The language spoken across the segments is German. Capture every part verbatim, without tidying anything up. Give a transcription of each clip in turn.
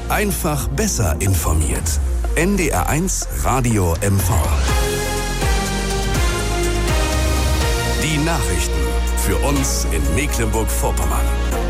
Einfach besser informiert. N D R eins Radio M V. Die Nachrichten für uns in Mecklenburg-Vorpommern.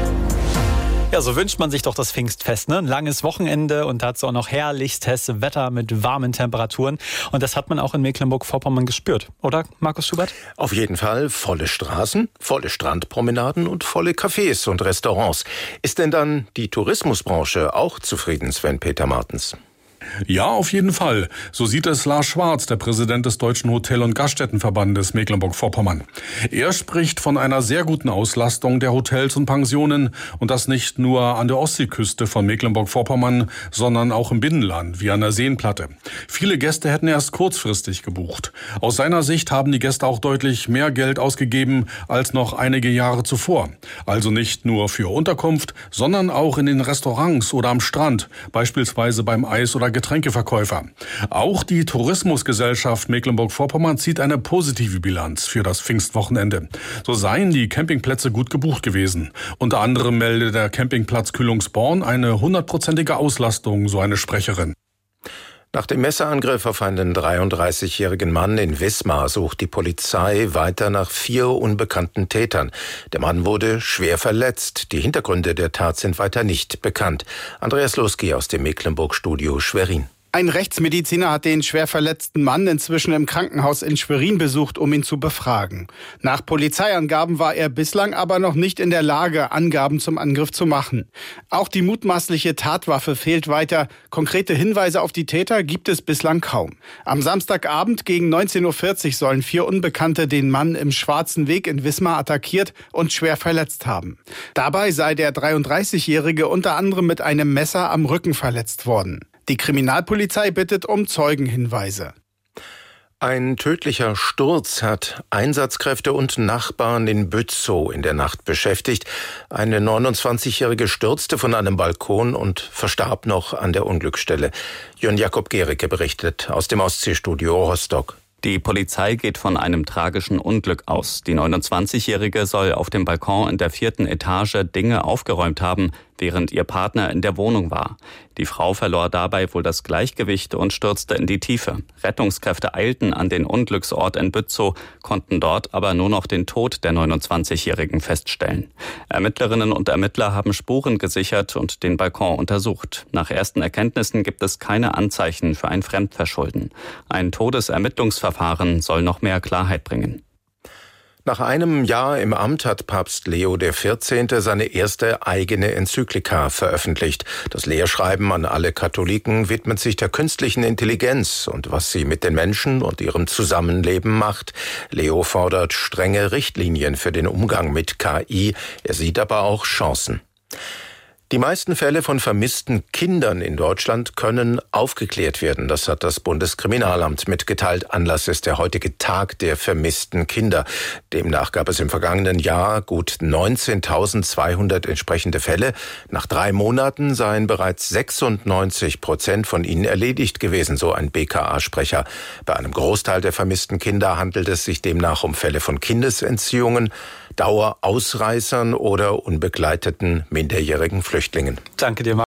Ja, so wünscht man sich doch das Pfingstfest, ne? Ein langes Wochenende und dazu auch noch herrlichstes Wetter mit warmen Temperaturen. Und das hat man auch in Mecklenburg-Vorpommern gespürt, oder, Markus Schubert? Auf jeden Fall volle Straßen, volle Strandpromenaden und volle Cafés und Restaurants. Ist denn dann die Tourismusbranche auch zufrieden, Sven Peter Martens? Ja, auf jeden Fall. So sieht es Lars Schwarz, der Präsident des Deutschen Hotel- und Gaststättenverbandes Mecklenburg-Vorpommern. Er spricht von einer sehr guten Auslastung der Hotels und Pensionen und das nicht nur an der Ostseeküste von Mecklenburg-Vorpommern, sondern auch im Binnenland, wie an der Seenplatte. Viele Gäste hätten erst kurzfristig gebucht. Aus seiner Sicht haben die Gäste auch deutlich mehr Geld ausgegeben als noch einige Jahre zuvor. Also nicht nur für Unterkunft, sondern auch in den Restaurants oder am Strand, beispielsweise beim Eis- oder Getränkeverkäufer. Auch die Tourismusgesellschaft Mecklenburg-Vorpommern zieht eine positive Bilanz für das Pfingstwochenende. So seien die Campingplätze gut gebucht gewesen. Unter anderem meldet der Campingplatz Kühlungsborn eine hundertprozentige Auslastung, so eine Sprecherin. Nach dem Messerangriff auf einen dreiunddreißigjährigen Mann in Wismar sucht die Polizei weiter nach vier unbekannten Tätern. Der Mann wurde schwer verletzt. Die Hintergründe der Tat sind weiter nicht bekannt. Andreas Losky aus dem Mecklenburg-Studio Schwerin. Ein Rechtsmediziner hat den schwer verletzten Mann inzwischen im Krankenhaus in Schwerin besucht, um ihn zu befragen. Nach Polizeiangaben war er bislang aber noch nicht in der Lage, Angaben zum Angriff zu machen. Auch die mutmaßliche Tatwaffe fehlt weiter. Konkrete Hinweise auf die Täter gibt es bislang kaum. Am Samstagabend gegen neunzehn Uhr vierzig sollen vier Unbekannte den Mann im Schwarzen Weg in Wismar attackiert und schwer verletzt haben. Dabei sei der dreiunddreißigjährige unter anderem mit einem Messer am Rücken verletzt worden. Die Kriminalpolizei bittet um Zeugenhinweise. Ein tödlicher Sturz hat Einsatzkräfte und Nachbarn in Bützow in der Nacht beschäftigt. Eine neunundzwanzigjährige stürzte von einem Balkon und verstarb noch an der Unglücksstelle. Jörn Jakob Gericke berichtet aus dem Ostseestudio Rostock. Die Polizei geht von einem tragischen Unglück aus. Die neunundzwanzigjährige soll auf dem Balkon in der vierten Etage Dinge aufgeräumt haben, während ihr Partner in der Wohnung war. Die Frau verlor dabei wohl das Gleichgewicht und stürzte in die Tiefe. Rettungskräfte eilten an den Unglücksort in Bützow, konnten dort aber nur noch den Tod der neunundzwanzigjährigen feststellen. Ermittlerinnen und Ermittler haben Spuren gesichert und den Balkon untersucht. Nach ersten Erkenntnissen gibt es keine Anzeichen für ein Fremdverschulden. Ein Todesermittlungsverfahren soll noch mehr Klarheit bringen. Nach einem Jahr im Amt hat Papst Leo der vierzehnte seine erste eigene Enzyklika veröffentlicht. Das Lehrschreiben an alle Katholiken widmet sich der künstlichen Intelligenz und was sie mit den Menschen und ihrem Zusammenleben macht. Leo fordert strenge Richtlinien für den Umgang mit K I. Er sieht aber auch Chancen. Die meisten Fälle von vermissten Kindern in Deutschland können aufgeklärt werden. Das hat das Bundeskriminalamt mitgeteilt. Anlass ist der heutige Tag der vermissten Kinder. Demnach gab es im vergangenen Jahr gut neunzehntausendzweihundert entsprechende Fälle. Nach drei Monaten seien bereits sechsundneunzig Prozent von ihnen erledigt gewesen, so ein B K A-Sprecher. Bei einem Großteil der vermissten Kinder handelt es sich demnach um Fälle von Kindesentziehungen, Dauerausreißern oder unbegleiteten minderjährigen Flüchtlingen. Danke dir, Marc.